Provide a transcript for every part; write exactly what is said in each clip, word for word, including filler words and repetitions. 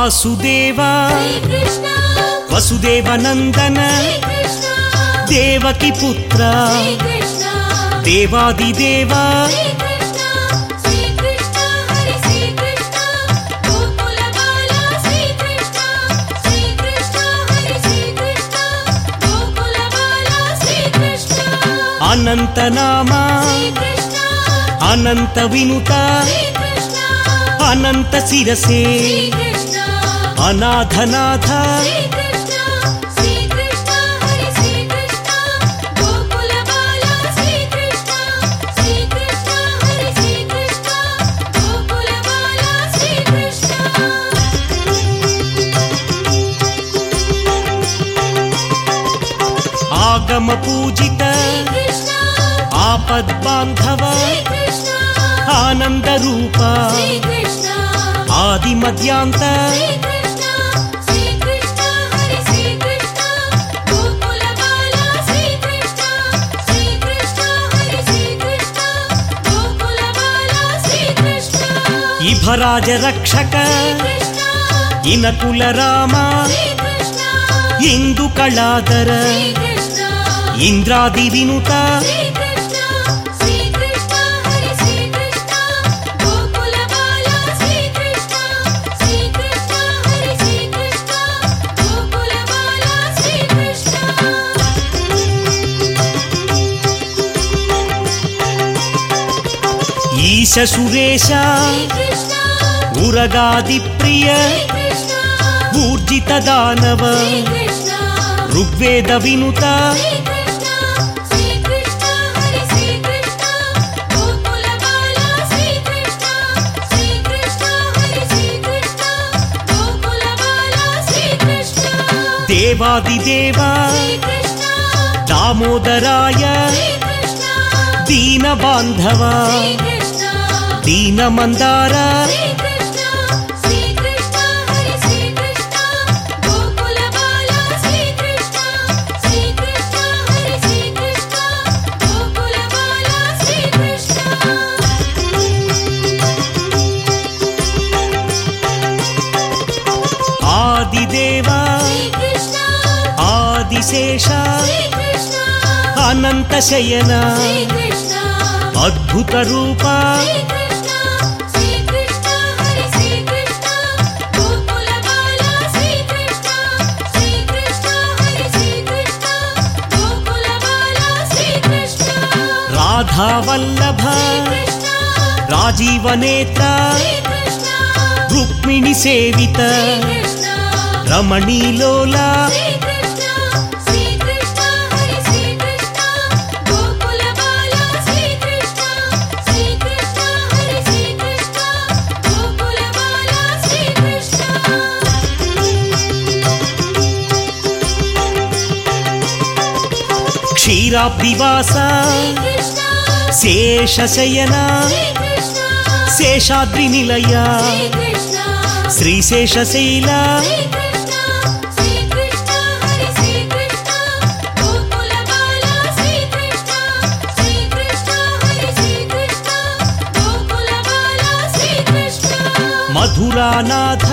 వాసుదేవ వసుదేవ నందన దేవకి పుత్ర దేవాదిదేవ అనంత నామ అనంత వినుత అనంత శిరసే అనాథనాథ ఆగమ పూజిత ఆపద్బాంధవ ఆనంద రూప ఆది మధ్యాంత ఇభరాజ రక్షక ఇనకుల రామ ఇందు కళాధర ఇంద్రాది వినుత ఈశ సురేశ ఉరగాది ప్రియ ఊర్జిత దానవ ఋగ్వేద వినుత దేవాదిదేవ దామోదరాయ దీన బాంధవ దీన మందార ఆదిదేవ ఆదిశేష అనంత శయన అద్భుత రూప రాధా వల్లభ రాజీవ నేత్ర రుక్మిణి సేవిత రమణీలోల క్షీరాబ్దివాస శేషశయన శేషాద్రి నిలయ శ్రీశేషశైల మధురానాథ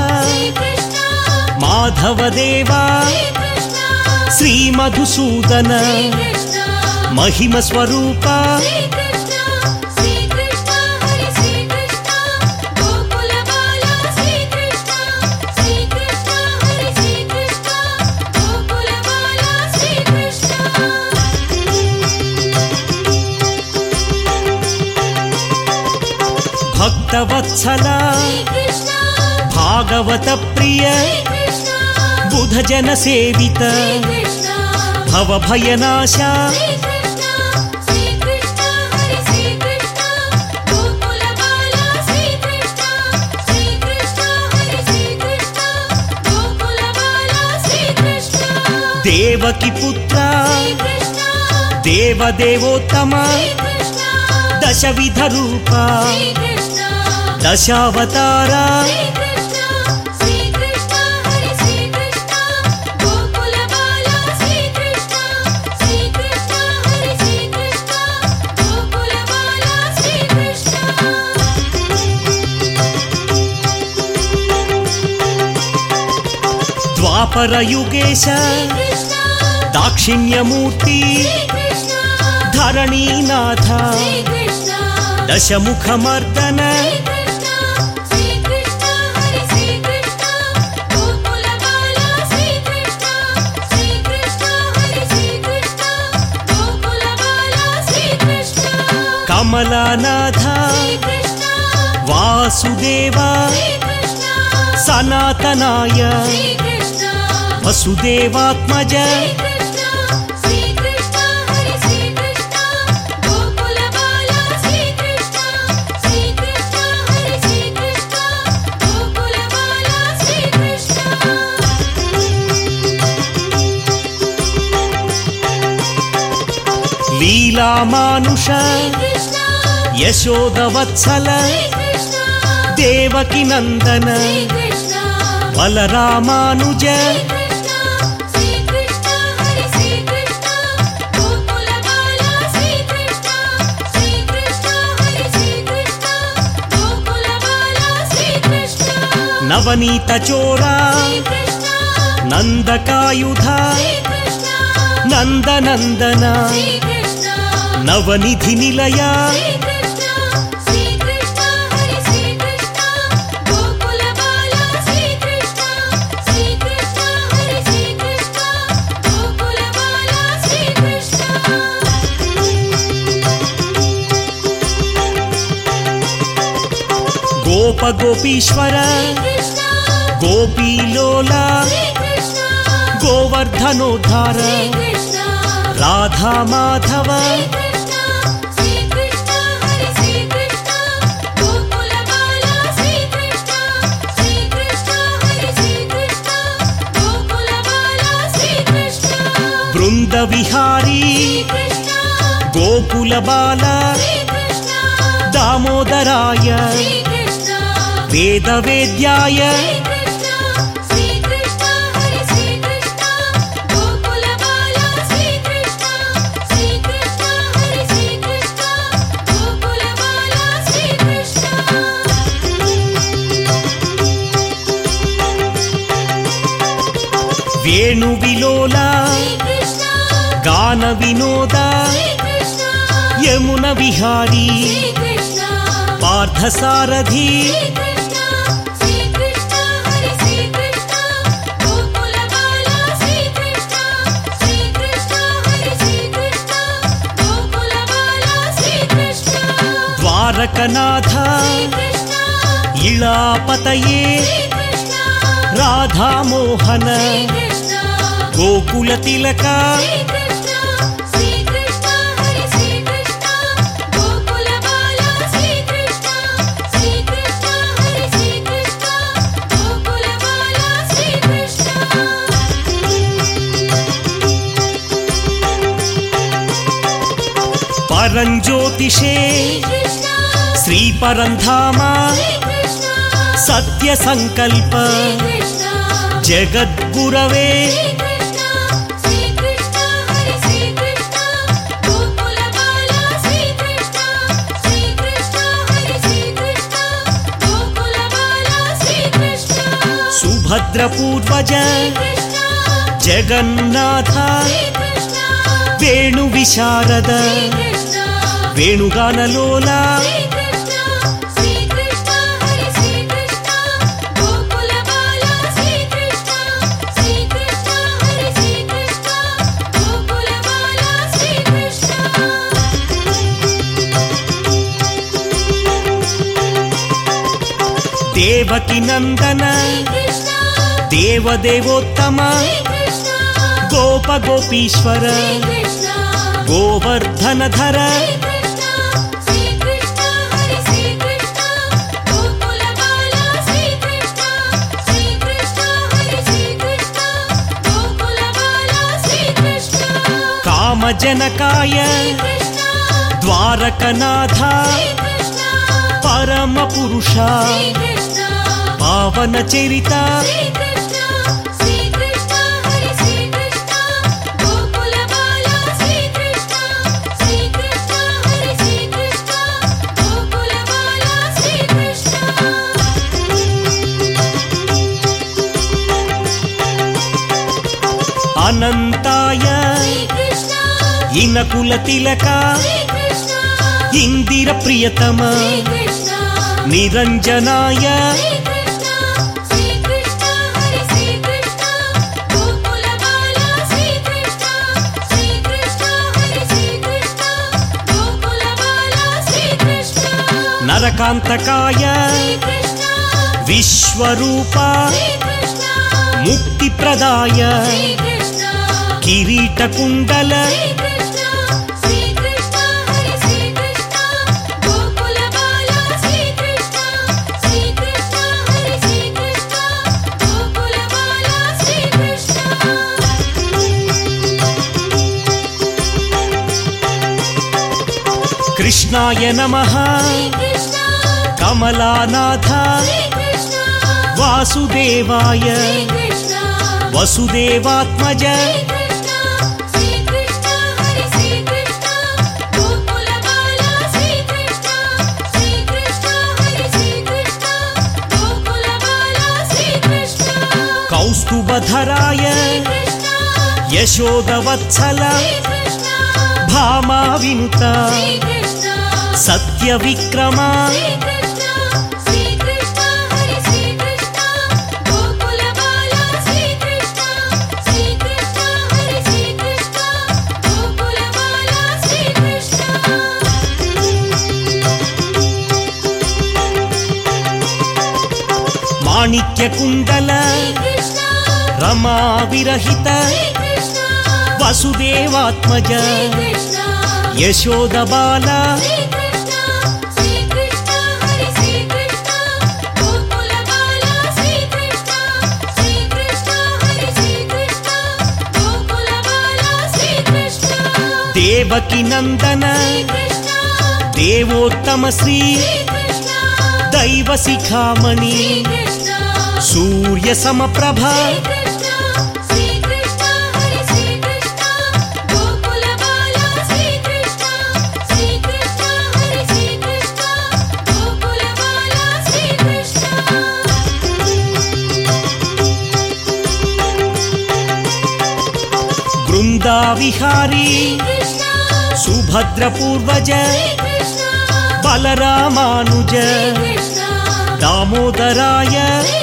మాధవదేవా శ్రీ మధుసూదన మహిమ స్వరూప భక్తవత్సల భాగవత ప్రియ బుధ జన సేవిత భవ భయనాశ దేవకి పుత్ర దేవదేవోత్తమ దశవిధ రూప దశావతార ద్వాపరయుగేశ దాక్షిణ్యమూర్తి ధరణీనాథ దశముఖమర్దన కమలానాథ వాసుదేవ సనాతనాయ వసుదేవాత్మజ లీలామానుష యశోదవత్సల దేవకి నందన బలరామానుజ నవనీత చోరా నందకాయుధ నందనందన నవనిధి నిలయ గోప గోపీశ్వర గోపీలోల గోవర్ధనోద్ధార రాధా మాధవ బృంద విహారీ గోకుల బాల దామోదరాయ వేద వేద్యాయ వేణు విలోల గాన వినోద యమున విహారీ పార్థసారథి ద్వారకనాథ ఇళాపతయే రాధామోహన గోకుల తిలక పరంజ్యోతిషే శ్రీ పరంధామ సత్య సంకల్ప జగద్గురవే సుభద్రపూర్వజ జగన్నాథ వేణు విశారద వేణుగానలోల దేవకి నందన దేవదేవోత్తమ గోప గోపీశ్వర గోవర్ధనధర కామజనకాయ ద్వారకనాథ పరమ పురుష పావన చరిత అనంతాయ ఇనకుల తిలక ఇందిర ప్రియతమ నిరంజనాయ నరకాంతకాయ విశ్వరూప ముక్తిప్రదాయ కిరీటకుండల కృష్ణాయ నమః కమలానాథ వాసుదేవాయ వసుదేవాత్మజ కౌస్తుభధరాయ యశోదవత్సల భామా వినుత సత్య విక్రమ మాణిక్య కుండల రమా విరహిత వసుదేవాత్మజ యశోద బాల దేవకి నందన దేవోత్తమ శ్రీ దైవ శిఖామణి సూర్య సమప్రభ బృందా విహారీ సుభద్ర పూర్వజ బలరామానుజ దామోదరాయ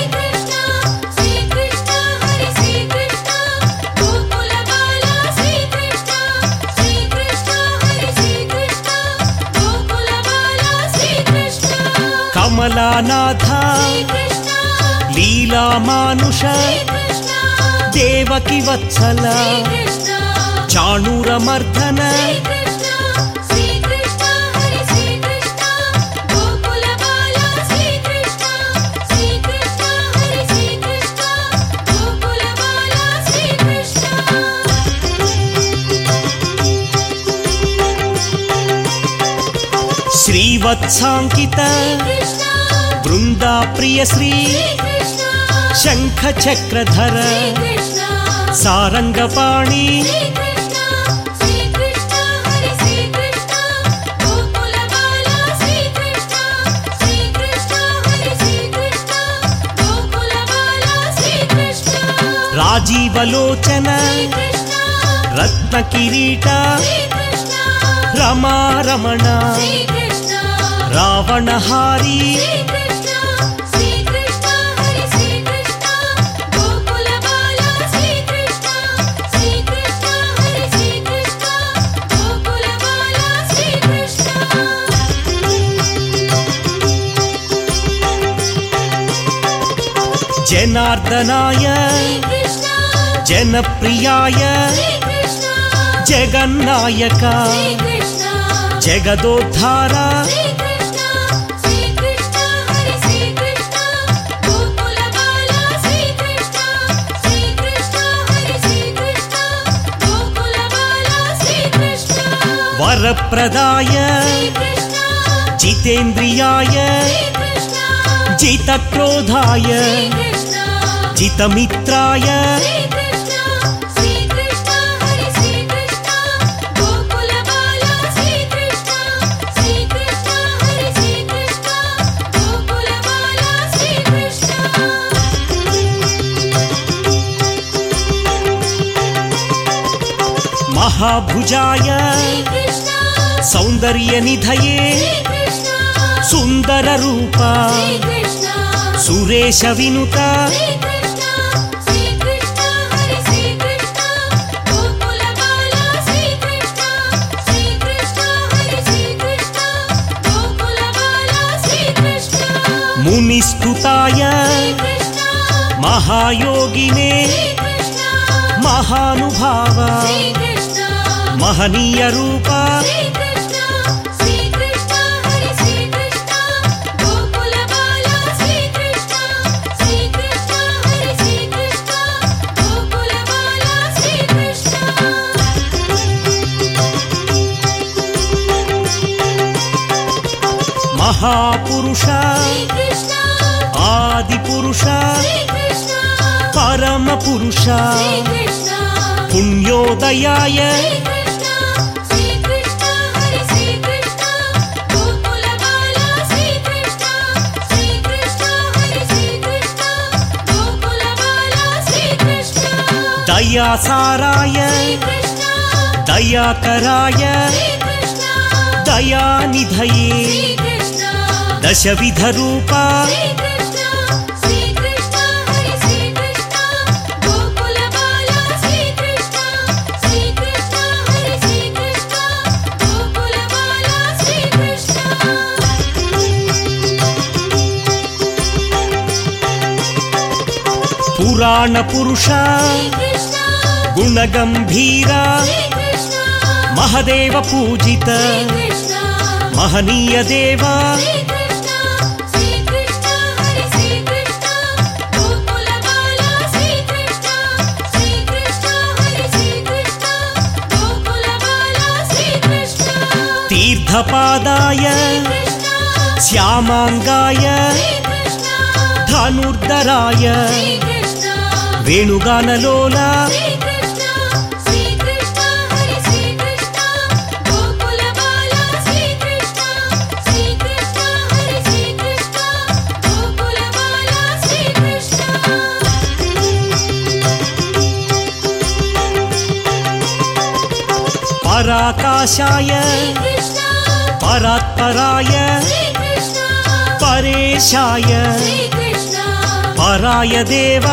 కమలానాథ లీలామానుష దేవకి వత్సల చాణూరమర్దన శ్రీవత్సాంకిత బృందా ప్రియ శ్రీ శంఖ చక్రధర సారంగపాణి రాజీవలోచన రత్న కిరీట రమారమణ రావణహారి జనార్దనాయ జనప్రియాయ జగన్నాయక జగదోద్ధార వరప్రదాయ జితేంద్రియాయ జితక్రోధాయ జితమిత్రాయ महाभुजाय सौन्दर्यनिधये सुन्दररूपा सुरेश विनुता मुनिस्तुताय महायोगिने महानुभावा महनीय रूपा महापुरुषा आदिपुरुषा परमपुरुषा पुण्योदयाय दयासाराय दयाकराय दयानिधये दशविधरूपा पुराण पुरुषा गुणगंभीरा महदेव पूजित महनीय देवा तीर्थपादाय श्यामांगाय धनुर्धराय वेणुगानलोला पराकाशाय परात्पराय परेशाय पराय देवा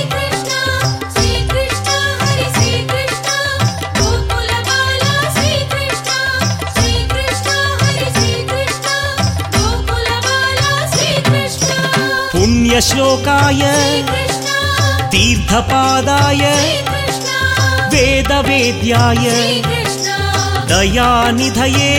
पुण्यश्लोकाय तीर्थपादाय वेदवेद्याय दयानिधये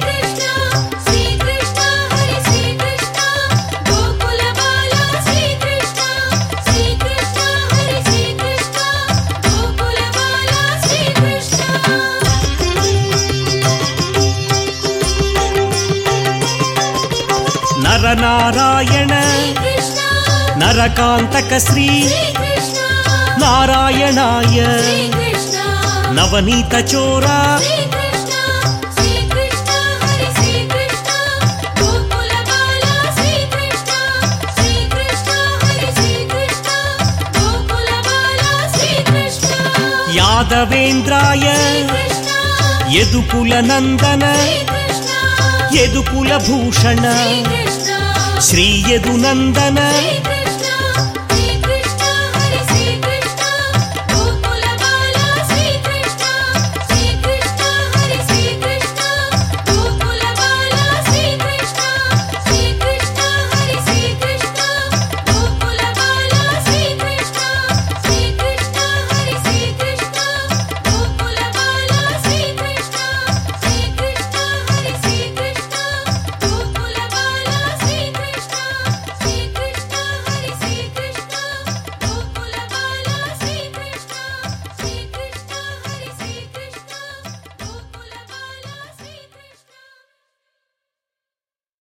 नरनारायण नरकांतक श्री नारायणाय नवनीत चोरा यादवेन्द्राय यदुकुल नंदन यदुकुल भूषण श्री यदुनंदन